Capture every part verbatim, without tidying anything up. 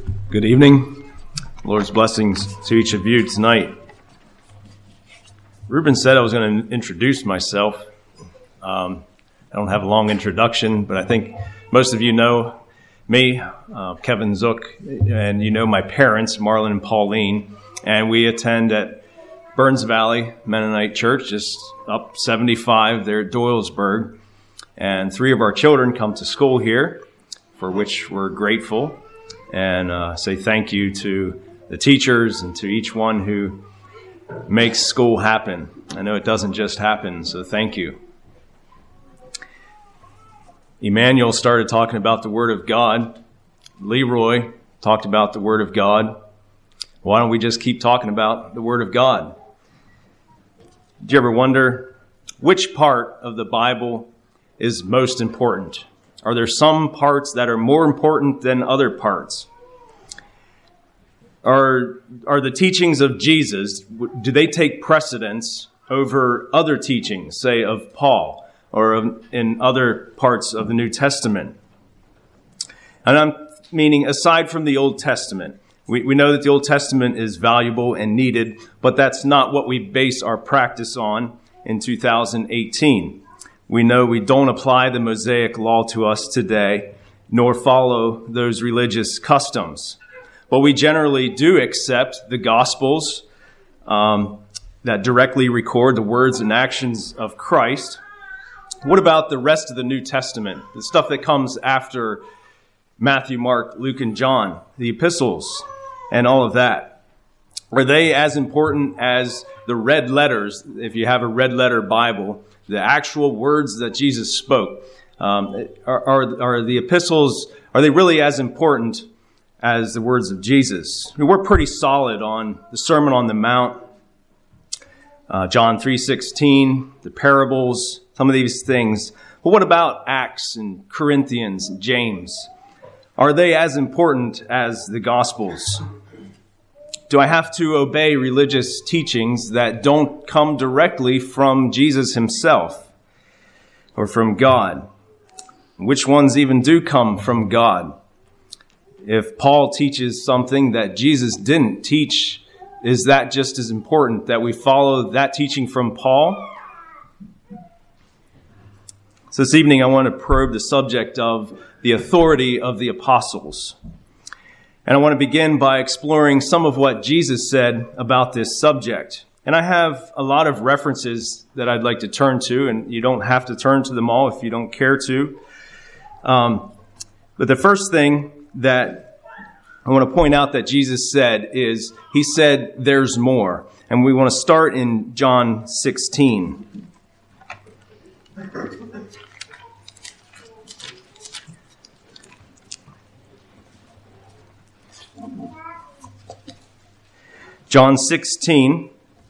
Good evening. Lord's blessings to each of you tonight. Ruben said I was going to introduce myself. Um, I don't have a long introduction, but I think most of you know me, uh, Kevin Zook, and you know my parents, Marlon and Pauline, and we attend at Burns Valley Mennonite Church, just up seventy-five there at Doylesburg, and three of our children come to school here, for which we're grateful, and uh, say thank you to the teachers and to each one who makes school happen. I know it doesn't just happen, so thank you. Emmanuel started talking about the Word of God. Leroy talked about the Word of God. Why don't we just keep talking about the Word of God? Do you ever wonder which part of the Bible is most important? Are there some parts that are more important than other parts? Are, are the teachings of Jesus, do they take precedence over other teachings, say of Paul or of, in other parts of the New Testament? And I'm meaning aside from the Old Testament. We, we know that the Old Testament is valuable and needed, but that's not what we base our practice on in two thousand eighteen. We know we don't apply the Mosaic law to us today, nor follow those religious customs. But we generally do accept the Gospels um, that directly record the words and actions of Christ. What about the rest of the New Testament, the stuff that comes after Matthew, Mark, Luke, and John, the epistles, and all of that? Are they as important as the red letters, if you have a red letter Bible, the actual words that Jesus spoke? Um, are, are, are the epistles, are they really as important as the words of Jesus? I mean, we're pretty solid on the Sermon on the Mount, uh, John three sixteen, the parables, some of these things. But what about Acts and Corinthians and James? Are they as important as the Gospels? Do I have to obey religious teachings that don't come directly from Jesus himself or from God? Which ones even do come from God? If Paul teaches something that Jesus didn't teach, is that just as important that we follow that teaching from Paul? So this evening I want to probe the subject of the authority of the apostles. And I want to begin by exploring some of what Jesus said about this subject. And I have a lot of references that I'd like to turn to, and you don't have to turn to them all if you don't care to. Um, but the first thing that I want to point out that Jesus said is, he said, there's more. And we want to start in John sixteen. John sixteen,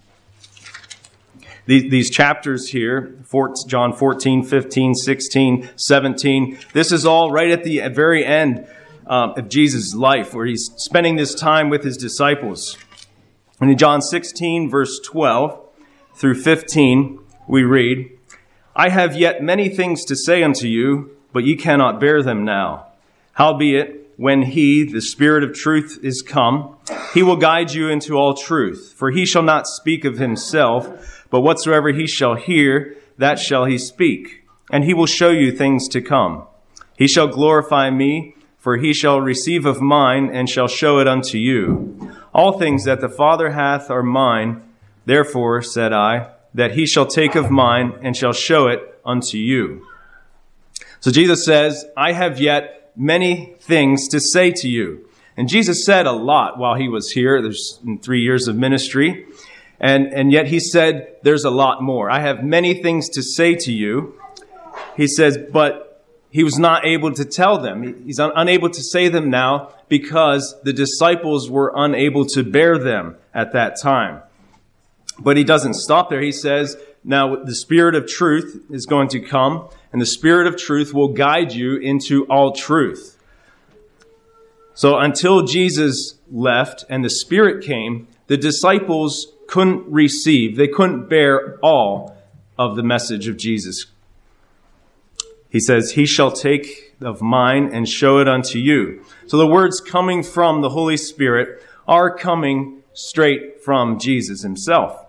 these, these chapters here, John fourteen, fifteen, sixteen, seventeen, this is all right at the very end um, of Jesus' life, where he's spending this time with his disciples. And in John sixteen, verse twelve through fifteen, we read, I have yet many things to say unto you, but ye cannot bear them now. Howbeit, when he, the Spirit of truth, is come, he will guide you into all truth. For he shall not speak of himself, but whatsoever he shall hear, that shall he speak. And he will show you things to come. He shall glorify me, for he shall receive of mine, and shall show it unto you. All things that the Father hath are mine. Therefore, said I, that he shall take of mine, and shall show it unto you. So Jesus says, I have yet many things to say to you. And Jesus said a lot while he was here. There's three years of ministry. And, and yet he said, there's a lot more. I have many things to say to you. He says, but he was not able to tell them. He's un- unable to say them now because the disciples were unable to bear them at that time. But he doesn't stop there. He says, now the Spirit of truth is going to come, and the Spirit of truth will guide you into all truth. So until Jesus left and the Spirit came, the disciples couldn't receive, they couldn't bear all of the message of Jesus. He says, he shall take of mine and show it unto you. So the words coming from the Holy Spirit are coming straight from Jesus himself.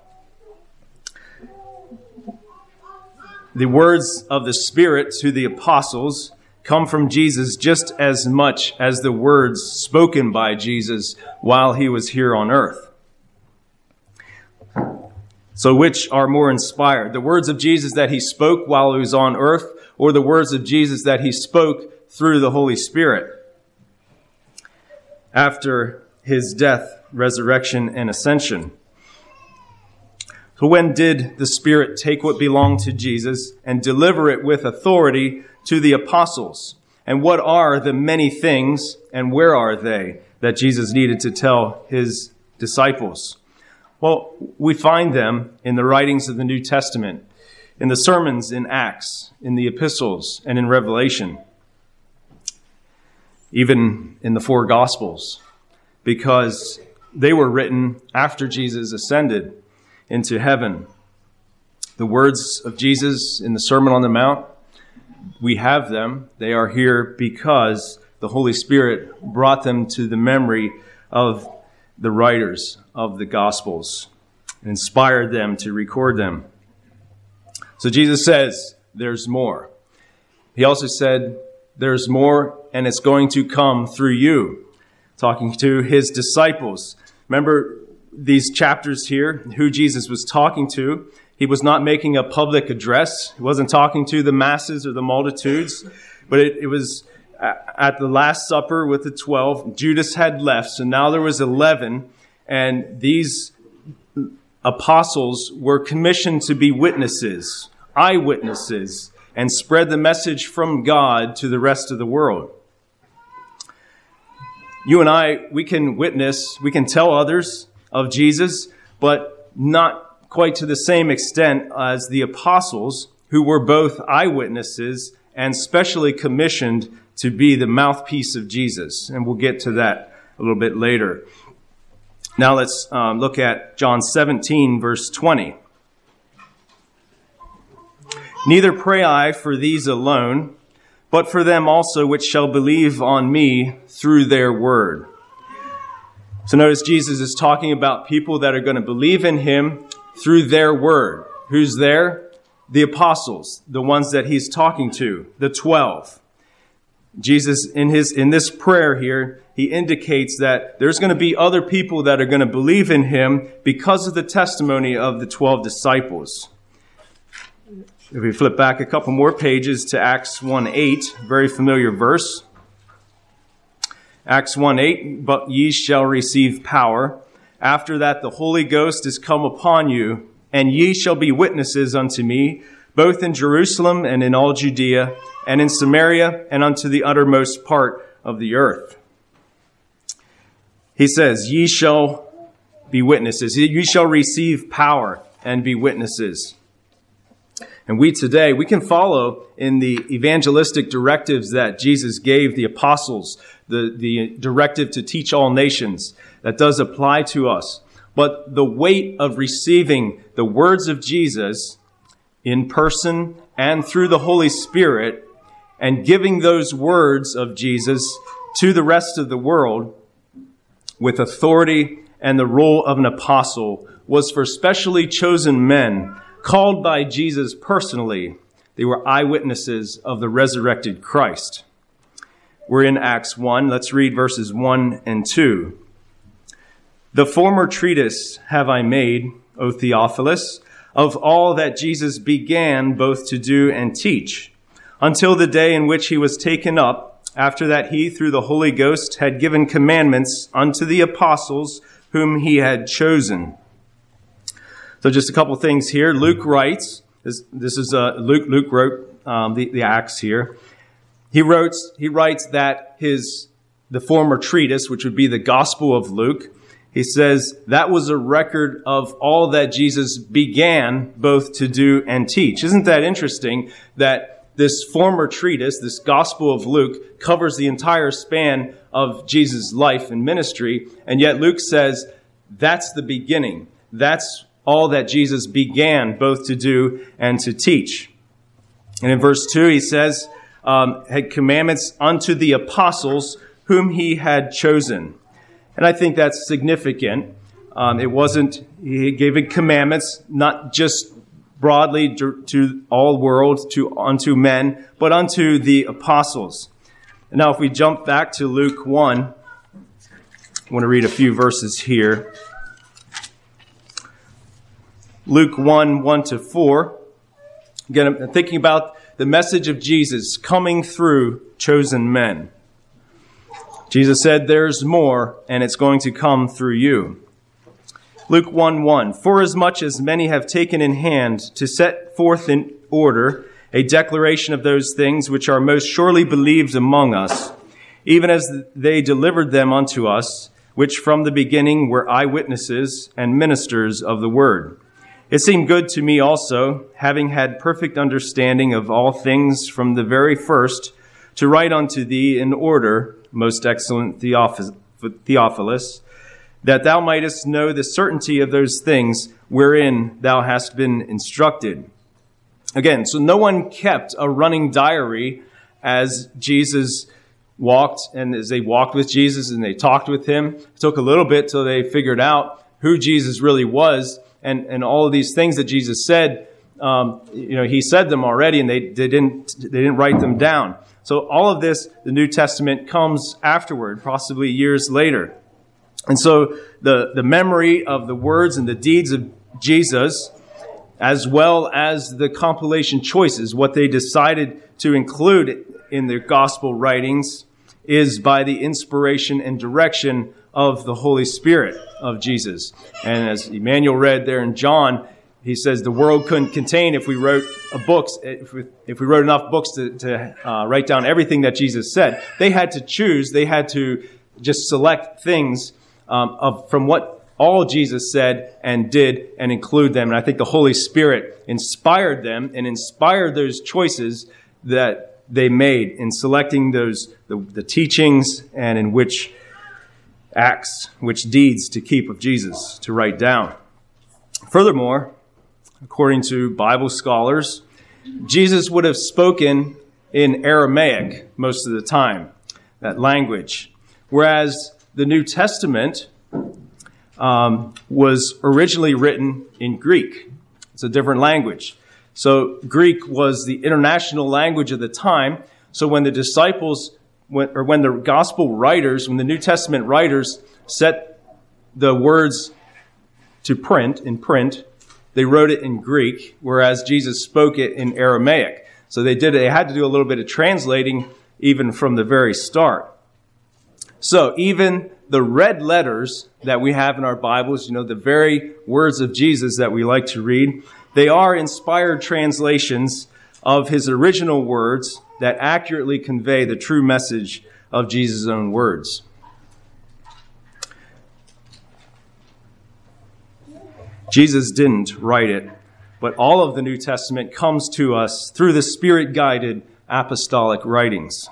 The words of the Spirit to the apostles come from Jesus just as much as the words spoken by Jesus while he was here on earth. So which are more inspired? The words of Jesus that he spoke while he was on earth, or the words of Jesus that he spoke through the Holy Spirit after his death, resurrection, and ascension? So when did the Spirit take what belonged to Jesus and deliver it with authority to the apostles? And what are the many things, and where are they, that Jesus needed to tell his disciples? Well, we find them in the writings of the New Testament, in the sermons in Acts, in the epistles, and in Revelation, even in the four Gospels, because they were written after Jesus ascended into heaven. The words of Jesus in the Sermon on the Mount, we have them. They are here because the Holy Spirit brought them to the memory of the writers of the Gospels and inspired them to record them. So Jesus says, there's more. He also said, there's more, and it's going to come through you. Talking to his disciples. Remember these chapters here, who Jesus was talking to. He was not making a public address. He wasn't talking to the masses or the multitudes, but it, it was at the Last Supper with the twelve. Judas had left, so now there was eleven, and these apostles were commissioned to be witnesses, eyewitnesses, and spread the message from God to the rest of the world. You and I, we can witness, we can tell others of Jesus, but not quite to the same extent as the apostles, who were both eyewitnesses and specially commissioned to be the mouthpiece of Jesus. And we'll get to that a little bit later. Now let's um, look at John seventeen, verse twenty. Neither pray I for these alone, but for them also which shall believe on me through their word. So notice Jesus is talking about people that are going to believe in him through their word. Who's there? The apostles, the ones that he's talking to, the twelve. Jesus, in his in this prayer here, he indicates that there's going to be other people that are going to believe in him because of the testimony of the twelve disciples. If we flip back a couple more pages to Acts one eight, very familiar verse. Acts one eight, but ye shall receive power. After that the Holy Ghost is come upon you, and ye shall be witnesses unto me, both in Jerusalem and in all Judea, and in Samaria, and unto the uttermost part of the earth. He says, ye shall be witnesses. Ye shall receive power and be witnesses. And we today, we can follow in the evangelistic directives that Jesus gave the apostles, the, the directive to teach all nations. That does apply to us. But the weight of receiving the words of Jesus in person and through the Holy Spirit and giving those words of Jesus to the rest of the world with authority and the role of an apostle was for specially chosen men called by Jesus personally. They were eyewitnesses of the resurrected Christ. We're in Acts one. Let's read verses one and two. The former treatise have I made, O Theophilus, of all that Jesus began both to do and teach, until the day in which he was taken up, after that he, through the Holy Ghost, had given commandments unto the apostles whom he had chosen. So just a couple things here. Luke writes, this, this is uh, Luke. Luke wrote um, the, the Acts here. He wrote, he writes that his the former treatise, which would be the Gospel of Luke, he says that was a record of all that Jesus began both to do and teach. Isn't that interesting that this former treatise, this Gospel of Luke, covers the entire span of Jesus' life and ministry, and yet Luke says that's the beginning. That's all that Jesus began both to do and to teach. And in verse two, he says, um, had commandments unto the apostles whom he had chosen. And I think that's significant. Um, it wasn't, he gave it commandments, not just broadly to, to all world, to unto men, but unto the apostles. And now if we jump back to Luke one, I want to read a few verses here. Luke one, one to four. Again, I'm thinking about the message of Jesus coming through chosen men. Jesus said, there's more, and it's going to come through you. Luke one, one. Forasmuch as many have taken in hand to set forth in order a declaration of those things which are most surely believed among us, even as they delivered them unto us, which from the beginning were eyewitnesses and ministers of the word. It seemed good to me also, having had perfect understanding of all things from the very first, to write unto thee in order, most excellent Theophilus, that thou mightest know the certainty of those things wherein thou hast been instructed. Again, so no one kept a running diary as Jesus walked, and as they walked with Jesus and they talked with him. It took a little bit till they figured out who Jesus really was, and, and all of these things that Jesus said, um, you know, he said them already, and they, they didn't they didn't write them down. So all of this, the New Testament comes afterward, possibly years later. And so the, the memory of the words and the deeds of Jesus, as well as the compilation choices, what they decided to include in their gospel writings, is by the inspiration and direction of the Holy Spirit of Jesus. And as Emmanuel read there in John, he says the world couldn't contain if we wrote a books, if we, if we wrote enough books to, to uh, write down everything that Jesus said. They had to choose. They had to just select things um, of from what all Jesus said and did and include them. And I think the Holy Spirit inspired them and inspired those choices that they made in selecting those the, the teachings and in which acts, which deeds to keep of Jesus to write down. Furthermore, according to Bible scholars, Jesus would have spoken in Aramaic most of the time, that language, whereas the New Testament um, was originally written in Greek. It's a different language. So Greek was the international language of the time. So when the disciples, when, or when the gospel writers, when the New Testament writers set the words to print, in print, they wrote it in Greek, whereas Jesus spoke it in Aramaic. So they did. They had to do a little bit of translating even from the very start. So even the red letters that we have in our Bibles, you know, the very words of Jesus that we like to read, they are inspired translations of his original words that accurately convey the true message of Jesus' own words. Jesus didn't write it, but all of the New Testament comes to us through the Spirit-guided apostolic writings.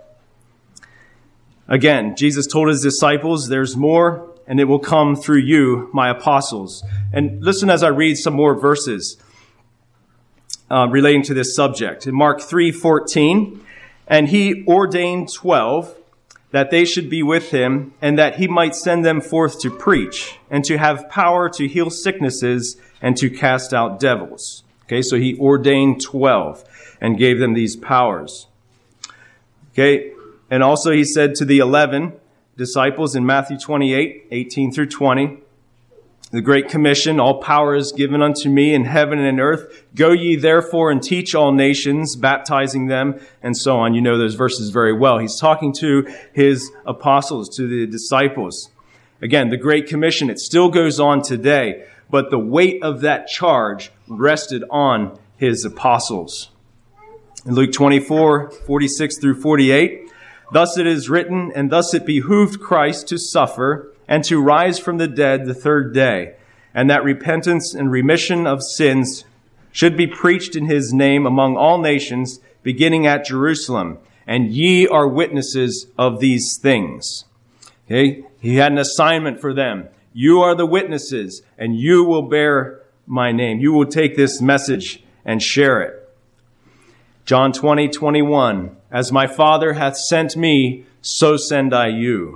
Again, Jesus told his disciples, there's more, and it will come through you, my apostles. And listen as I read some more verses uh, relating to this subject. In Mark three fourteen, and he ordained twelve, that they should be with him, and that he might send them forth to preach, and to have power to heal sicknesses, and to cast out devils. Okay, so he ordained twelve, and gave them these powers. Okay, and also he said to the eleven disciples in Matthew twenty-eight, eighteen through twenty, the Great Commission, all power is given unto me in heaven and in earth. Go ye therefore and teach all nations, baptizing them, and so on. You know those verses very well. He's talking to his apostles, to the disciples. Again, the Great Commission, it still goes on today, but the weight of that charge rested on his apostles. In Luke twenty-four, forty-six through forty-eight, thus it is written, and thus it behooved Christ to suffer and to rise from the dead the third day, and that repentance and remission of sins should be preached in his name among all nations, beginning at Jerusalem. And ye are witnesses of these things. Okay? He had an assignment for them. You are the witnesses, and you will bear my name. You will take this message and share it. John twenty, twenty-one, as my Father hath sent me, so send I you.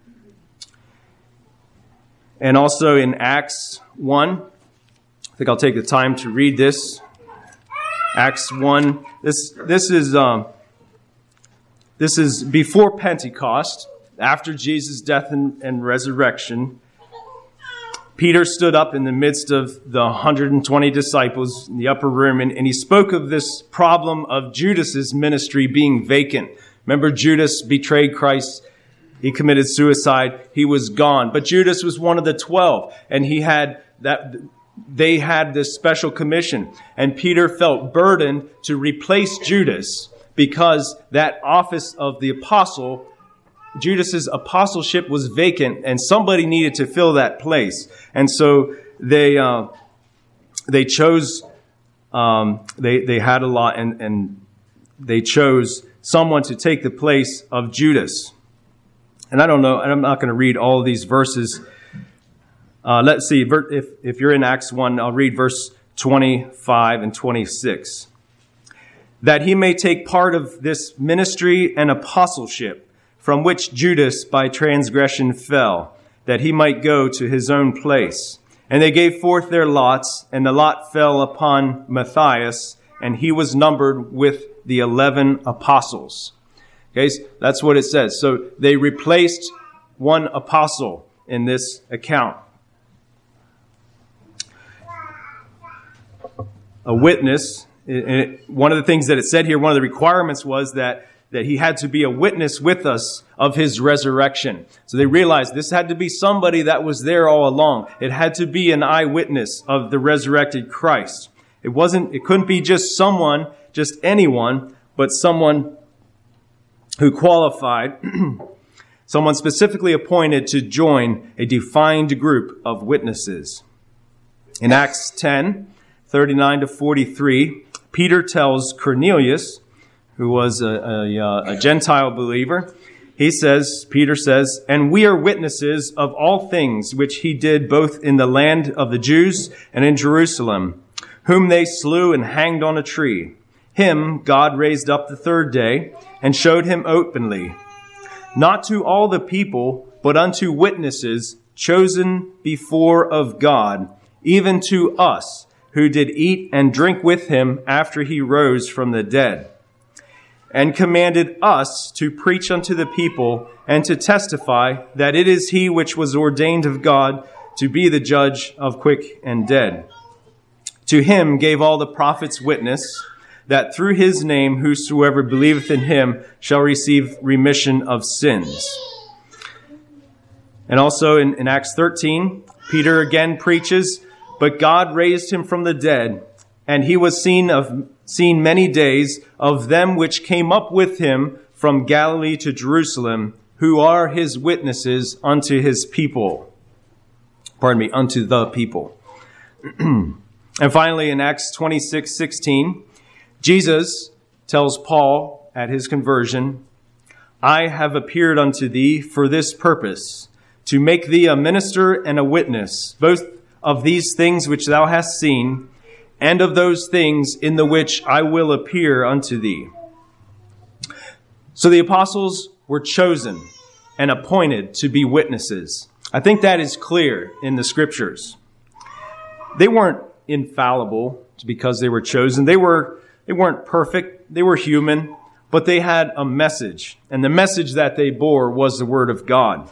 And also in Acts one, I think I'll take the time to read this. Acts one, this this is um, this is before Pentecost, after Jesus' death and, and resurrection. Peter stood up in the midst of the one hundred twenty disciples in the upper room, and, and he spoke of this problem of Judas's ministry being vacant. Remember, Judas betrayed Christ. He committed suicide. He was gone. But Judas was one of the twelve, and he had that. They had this special commission, and Peter felt burdened to replace Judas because that office of the apostle, Judas's apostleship, was vacant, and somebody needed to fill that place. And so they uh, they chose. Um, they they had a lot, and and they chose someone to take the place of Judas. And I don't know, and I'm not going to read all of these verses. Uh, let's see, if, if you're in Acts one, I'll read verse twenty-five and twenty-six. That he may take part of this ministry and apostleship, from which Judas by transgression fell, that he might go to his own place. And they gave forth their lots, and the lot fell upon Matthias, and he was numbered with the eleven apostles. Okay, so that's what it says. So they replaced one apostle in this account. A witness, it, one of the things that it said here, one of the requirements was that, that he had to be a witness with us of his resurrection. So they realized this had to be somebody that was there all along. It had to be an eyewitness of the resurrected Christ. It wasn't, it couldn't be just someone, just anyone, but someone who qualified, someone specifically appointed to join a defined group of witnesses. In Acts ten, thirty-nine to forty-three, Peter tells Cornelius, who was a, a, a Gentile believer, he says, Peter says, and we are witnesses of all things which he did both in the land of the Jews and in Jerusalem, whom they slew and hanged on a tree. Him God raised up the third day and showed him openly, not to all the people, but unto witnesses chosen before of God, even to us, who did eat and drink with him after he rose from the dead, and commanded us to preach unto the people and to testify that it is he which was ordained of God to be the judge of quick and dead. To him gave all the prophets witness that through his name whosoever believeth in him shall receive remission of sins. And also in, in Acts thirteen, Peter again preaches, but God raised him from the dead, and he was seen of seen many days of them which came up with him from Galilee to Jerusalem, who are his witnesses unto his people. Pardon me, unto the people. And finally, in Acts twenty-six sixteen, Jesus tells Paul at his conversion, I have appeared unto thee for this purpose, to make thee a minister and a witness, both of these things which thou hast seen, and of those things in the which I will appear unto thee. So the apostles were chosen and appointed to be witnesses. I think that is clear in the scriptures. They weren't infallible because they were chosen. They were, they weren't perfect. They were human, but they had a message. And the message that they bore was the word of God.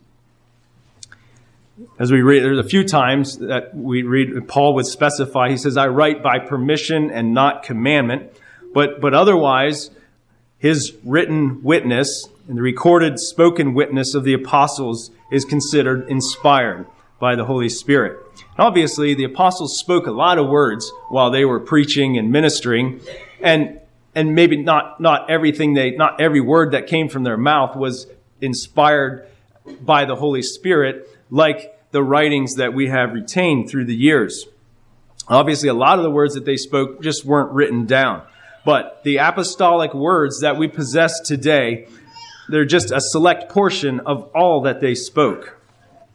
As we read, there's a few times that we read, Paul would specify, he says, I write by permission and not commandment. But, but otherwise, his written witness and the recorded spoken witness of the apostles is considered inspired by the Holy Spirit. And obviously, the apostles spoke a lot of words while they were preaching and ministering, and and maybe not not everything they not every word that came from their mouth was inspired by the Holy Spirit, like the writings that we have retained through the years. Obviously, a lot of the words that they spoke just weren't written down. But the apostolic words that we possess today, they're just a select portion of all that they spoke.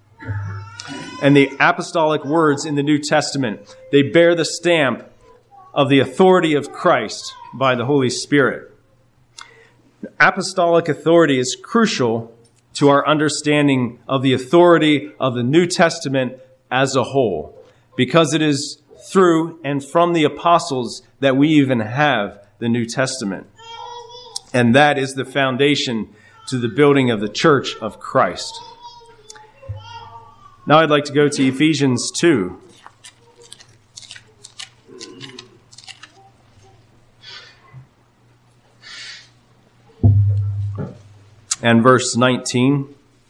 And the apostolic words in the New Testament, they bear the stamp of the authority of Christ by the Holy Spirit. Apostolic authority is crucial to our understanding of the authority of the New Testament as a whole, because it is through and from the apostles that we even have the New Testament. And that is the foundation to the building of the church of Christ. Now I'd like to go to Ephesians two. And verse nineteen.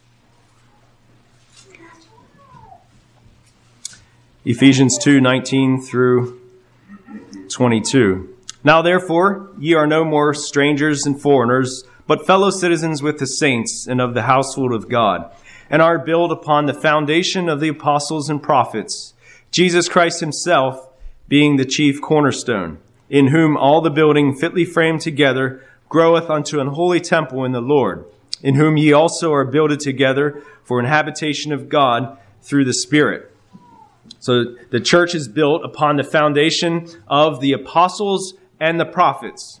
Ephesians two, nineteen through twenty-two. Now therefore, ye are no more strangers and foreigners, but fellow citizens with the saints and of the household of God, and are built upon the foundation of the apostles and prophets, Jesus Christ himself being the chief cornerstone, in whom all the building fitly framed together groweth unto an holy temple in the Lord, in whom ye also are builded together for an habitation of God through the Spirit. So the church is built upon the foundation of the apostles and the prophets,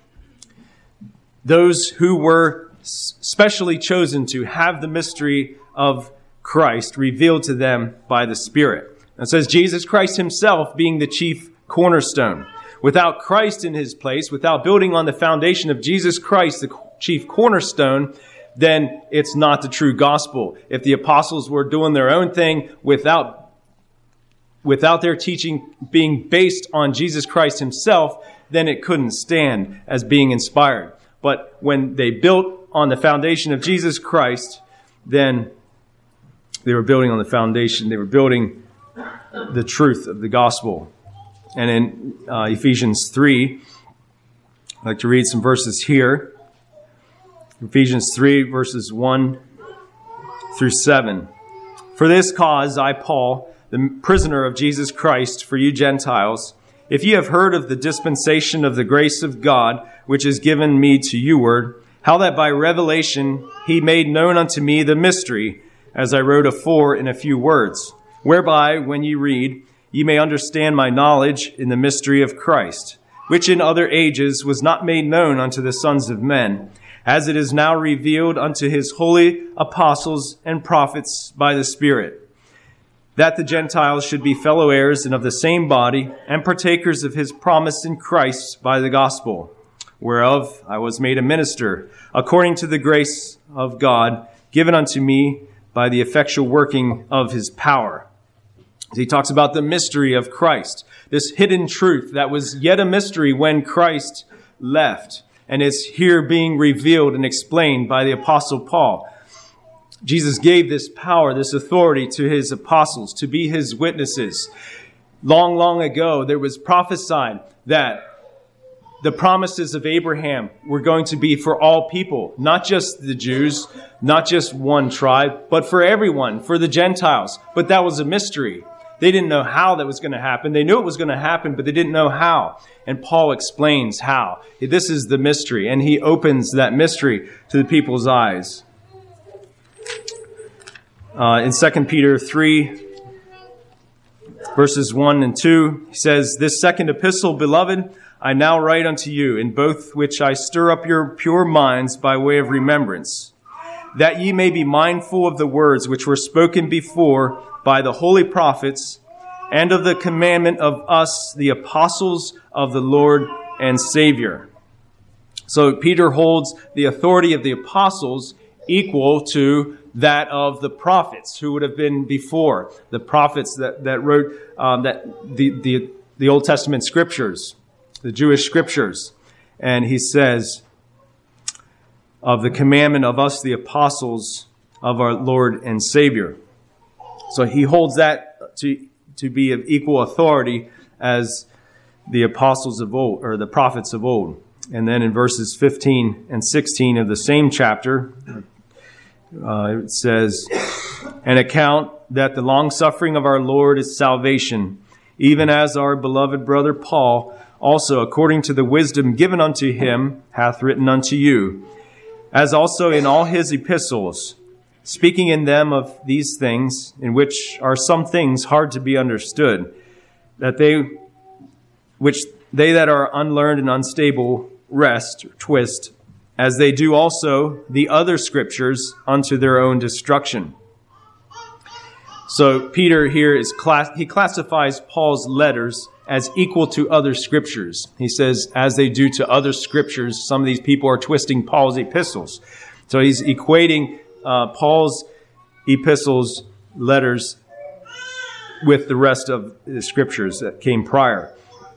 those who were specially chosen to have the mystery of Christ revealed to them by the Spirit. It says Jesus Christ himself being the chief cornerstone. Without Christ in his place, without building on the foundation of Jesus Christ, the chief cornerstone, then it's not the true gospel. If the apostles were doing their own thing without, without their teaching being based on Jesus Christ himself, then it couldn't stand as being inspired. But when they built on the foundation of Jesus Christ, then they were building on the foundation. They were building the truth of the gospel. And in uh, Ephesians three, I'd like to read some verses here. Ephesians three, verses one through seven. For this cause I, Paul, the prisoner of Jesus Christ, for you Gentiles, if ye have heard of the dispensation of the grace of God, which is given me to youward, how that by revelation he made known unto me the mystery, as I wrote afore in a few words, whereby, when ye read, ye may understand my knowledge in the mystery of Christ, which in other ages was not made known unto the sons of men, as it is now revealed unto his holy apostles and prophets by the Spirit, that the Gentiles should be fellow heirs and of the same body, and partakers of his promise in Christ by the gospel, whereof I was made a minister, according to the grace of God, given unto me by the effectual working of his power. He talks about the mystery of Christ, this hidden truth that was yet a mystery when Christ left, and is here being revealed and explained by the Apostle Paul. Jesus gave this power, this authority to his apostles to be his witnesses. Long, long ago, there was prophesied that the promises of Abraham were going to be for all people, not just the Jews, not just one tribe, but for everyone, for the Gentiles. But that was a mystery. They didn't know how that was going to happen. They knew it was going to happen, but they didn't know how. And Paul explains how. This is the mystery, and he opens that mystery to the people's eyes. Uh, in Second Peter three, verses one and two, he says, This second epistle, beloved, I now write unto you, in both which I stir up your pure minds by way of remembrance, that ye may be mindful of the words which were spoken before by the holy prophets, and of the commandment of us, the apostles of the Lord and Savior. So Peter holds the authority of the apostles equal to that of the prophets who would have been before, the prophets that, that wrote um, that the, the, the Old Testament scriptures, the Jewish scriptures. And he says, of the commandment of us, the apostles of our Lord and Savior. So he holds that to, to be of equal authority as the apostles of old, or the prophets of old. And then in verses fifteen and sixteen of the same chapter, Uh, it says, An account that the long-suffering of our Lord is salvation, even as our beloved brother Paul also, according to the wisdom given unto him, hath written unto you, as also in all his epistles, speaking in them of these things, in which are some things hard to be understood, that they which they that are unlearned and unstable wrest, or twist, as they do also the other scriptures unto their own destruction. So Peter here is class, he classifies Paul's letters as equal to other scriptures. He says, as they do to other scriptures, some of these people are twisting Paul's epistles. So he's equating uh, Paul's epistles, letters, with the rest of the scriptures that came prior.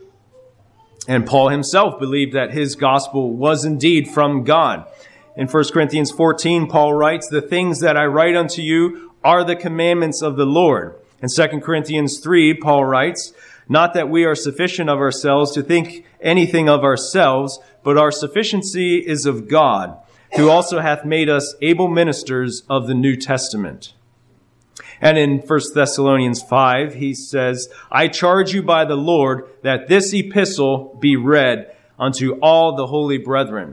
And Paul himself believed that his gospel was indeed from God. In First Corinthians fourteen, Paul writes, "The things that I write unto you are the commandments of the Lord." In Second Corinthians three, Paul writes, "Not that we are sufficient of ourselves to think anything of ourselves, but our sufficiency is of God, who also hath made us able ministers of the New Testament." And in First Thessalonians five, he says, "I charge you by the Lord that this epistle be read unto all the holy brethren."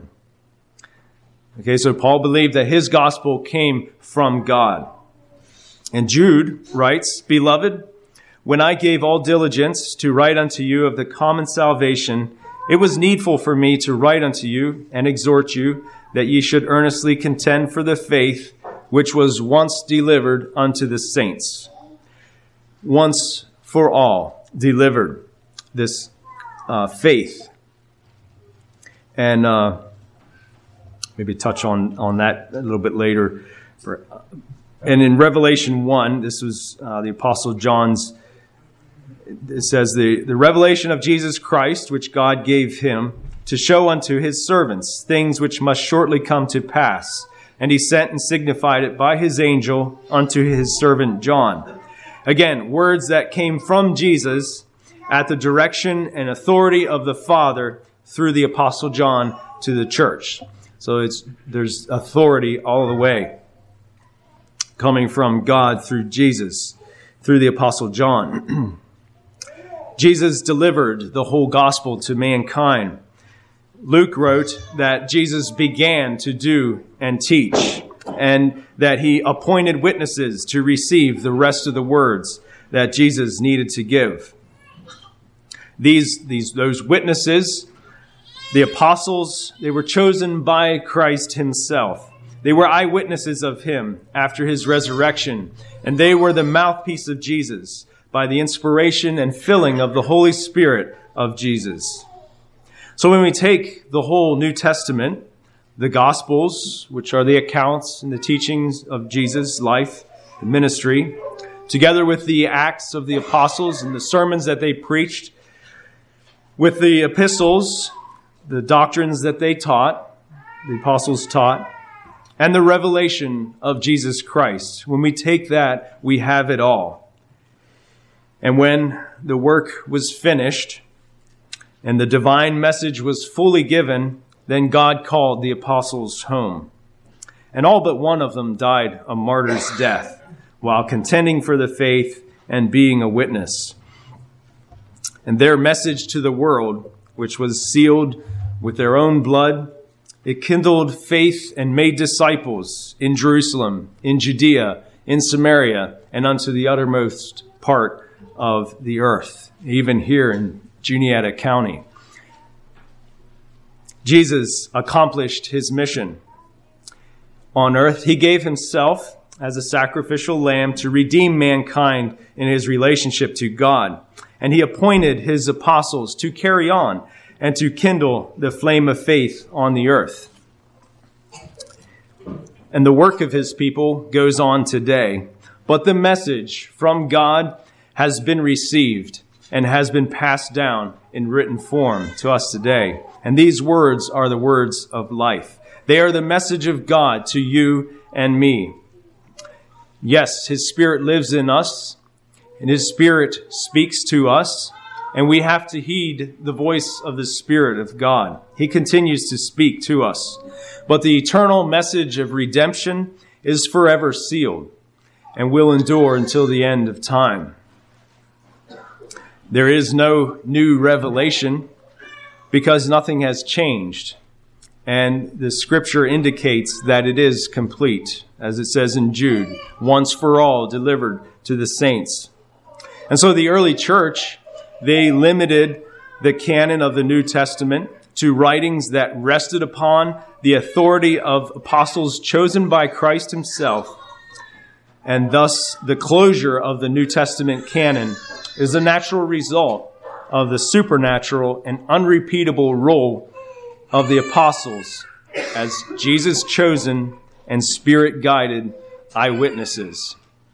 Okay, so Paul believed that his gospel came from God. And Jude writes, "Beloved, when I gave all diligence to write unto you of the common salvation, it was needful for me to write unto you and exhort you that ye should earnestly contend for the faith which was once delivered unto the saints." Once for all delivered, this uh, faith. And uh, maybe touch on, on that a little bit later. And in Revelation one, this was uh, the Apostle John's, it says, the, the revelation of Jesus Christ, which God gave him to show unto his servants things which must shortly come to pass. And he sent and signified it by his angel unto his servant John. Again, words that came from Jesus at the direction and authority of the Father through the Apostle John to the church. So it's there's authority all the way coming from God through Jesus, through the Apostle John. Jesus delivered the whole gospel to mankind. Luke wrote that Jesus began to do and teach, and that he appointed witnesses to receive the rest of the words that Jesus needed to give. These, these, those witnesses, the apostles, they were chosen by Christ himself. They were eyewitnesses of him after his resurrection, and they were the mouthpiece of Jesus by the inspiration and filling of the Holy Spirit of Jesus. So when we take the whole New Testament, the Gospels, which are the accounts and the teachings of Jesus' life and ministry, together with the Acts of the Apostles and the sermons that they preached, with the epistles, the doctrines that they taught, the apostles taught, and the revelation of Jesus Christ, when we take that, we have it all. And when the work was finished, and the divine message was fully given, then God called the apostles home. And all but one of them died a martyr's death while contending for the faith and being a witness. And their message to the world, which was sealed with their own blood, it kindled faith and made disciples in Jerusalem, in Judea, in Samaria, and unto the uttermost part of the earth, even here in Juniata County. Jesus accomplished his mission on earth. He gave himself as a sacrificial lamb to redeem mankind in his relationship to God. And he appointed his apostles to carry on and to kindle the flame of faith on the earth. And the work of his people goes on today. But the message from God has been received and has been passed down in written form to us today. And these words are the words of life. They are the message of God to you and me. Yes, his Spirit lives in us, and his Spirit speaks to us, and we have to heed the voice of the Spirit of God. He continues to speak to us. But the eternal message of redemption is forever sealed and will endure until the end of time. There is no new revelation because nothing has changed. And the scripture indicates that it is complete, as it says in Jude, once for all delivered to the saints. And so the early church, they limited the canon of the New Testament to writings that rested upon the authority of apostles chosen by Christ himself. And thus, the closure of the New Testament canon is a natural result of the supernatural and unrepeatable role of the apostles as Jesus' chosen and Spirit-guided eyewitnesses.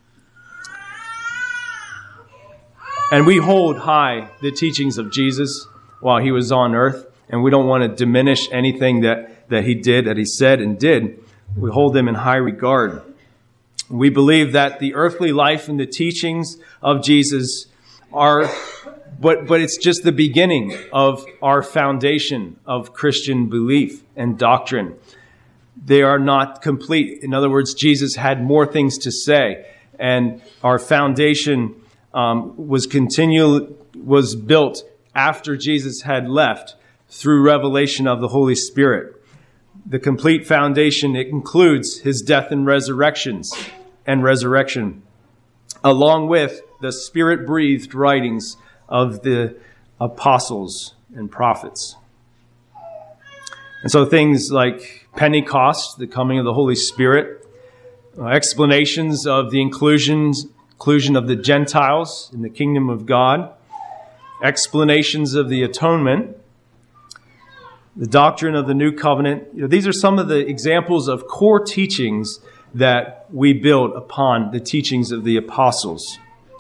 And we hold high the teachings of Jesus while he was on earth, and we don't want to diminish anything that, that he did, that he said and did. We hold them in high regard. We believe that the earthly life and the teachings of Jesus are, but, but it's just the beginning of our foundation of Christian belief and doctrine. They are not complete. In other words, Jesus had more things to say, and our foundation um, was continual, was built after Jesus had left through revelation of the Holy Spirit. The complete foundation, it includes his death and resurrections and resurrection, along with the Spirit-breathed writings of the apostles and prophets. And so things like Pentecost, the coming of the Holy Spirit, uh, explanations of the inclusions, inclusion of the Gentiles in the kingdom of God, explanations of the atonement, the doctrine of the new covenant. You know, these are some of the examples of core teachings that we build upon the teachings of the apostles.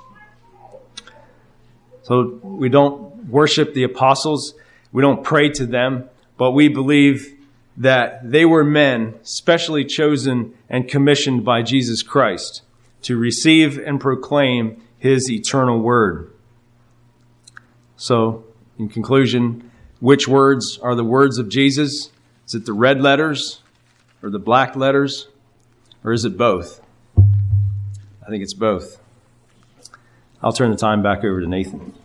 So we don't worship the apostles, we don't pray to them, but we believe that they were men specially chosen and commissioned by Jesus Christ to receive and proclaim his eternal word. So, in conclusion, which words are the words of Jesus? Is it the red letters or the black letters? Or is it both? I think it's both. I'll turn the time back over to Nathan.